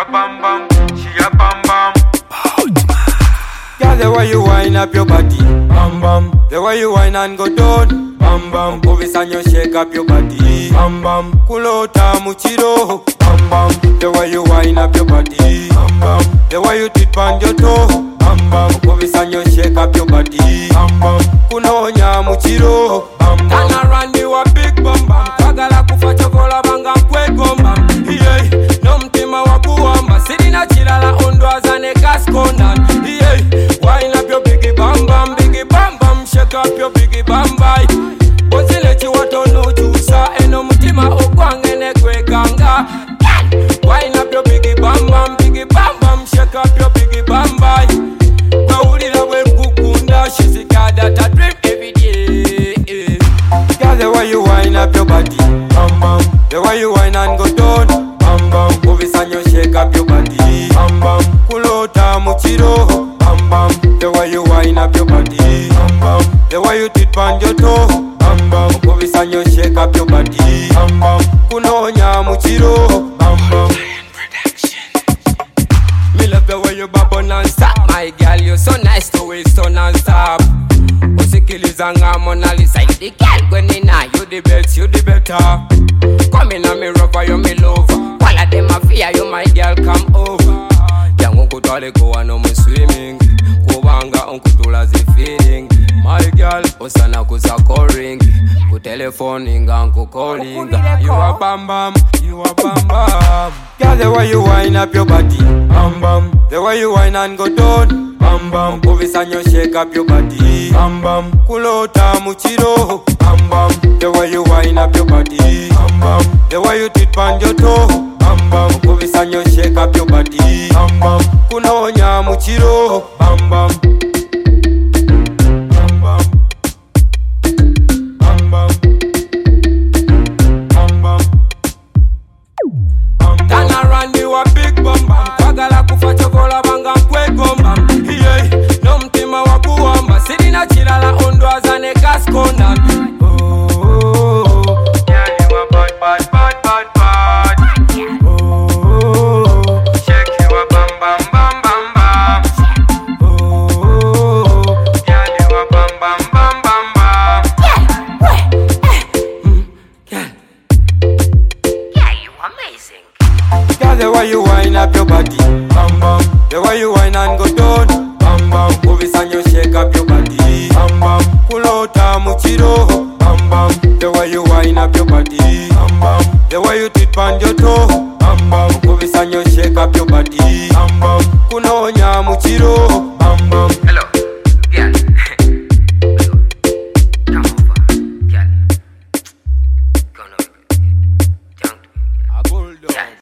bam bam, she a bam bam. Girl, the way you wind up your body, bam bam. The way you wind and go down, bam bam. Bovis and you shake up your body, bam bam. Kulota muchiro, bam bam. The way you wind up your body, bam bam. The way you tip on your toe, bam bam. Bovis and you shake up your body, bam bam. Kunonya muchiro, bam bam. Turn around, you a big bam bam. Kwagala kufa chokola banga kwe gomba. Yeah, no mtima wa kuamba. Sirina chilala ondwa zane kaskondan. Yeah, wind up your biggie bam bam, biggie bam bam. Shake up your biggie bam bam. Bozile chiwato no chusa. Eno mtima okwangene kwe ganga. Wind up your biggie bam bam, biggie bam bam. Shake up your biggie bam bam. Kaulila we kukunda. She's a girl that I dream every day. Girl, the way you wind up your body, bam bam. The way you wind and go down, bam bam. Bovis and you shake up your body, bam bam. Kulota muchiro, bam bam. The way you wind up your body, bam bam. The way you tip on your toe, bam bam. Bovis and you shake up your body, bam bam. Kunonya muchiro, bam bam. Me love the way you bubble non-stop, my girl. You so nice to waste so non-stop. Usikilizanga Mona Lisa, you the girl when in you the best, you the better. Come in and me rubber, you me lover. All of them a fear you, my girl, come over. Yangu kutwale go no mu swimming. Kubanga unkutula zi feeling. My girl, osana kusa calling. Ku telephoning and ku calling. You a bam bam, you a bam bam. Girl, the way you wind up your body, bam bam. The way you wind and go down, bam bam. Bovis and you shake up your body, bam bam. Kulota muchiro, bam bam. The way you wind up your body, bam bam. The way you tip on your toe, bam bam. Bovis and you shake up your body, bam bam. Kunonya muchiro, bam bam. Bam bam. Bam bam. Bam bam. Turn around, you a big bam bam. Kwagala kufa chokola banga kwe gomba. Yeah, no mtima wa kuamba. Sirina chilala ondwa zane kaskondan. Yeah, you a bad bad bad bad bad. Shake you a bam bam bam bam bam. Yeah, you a bam bam bam bam bam. Yeah, you amazing. Girl, the way you wind up your body, bam bam. The way you wind and go down, bam bam. Bovis and you shake up your body, bam bam. Kulota muchiro, bam bam. The way you wind up your body, bam bam. The way you tip on your toe, bam bam. Bovis and you shake up your body, bam bam. Kunonya muchiro,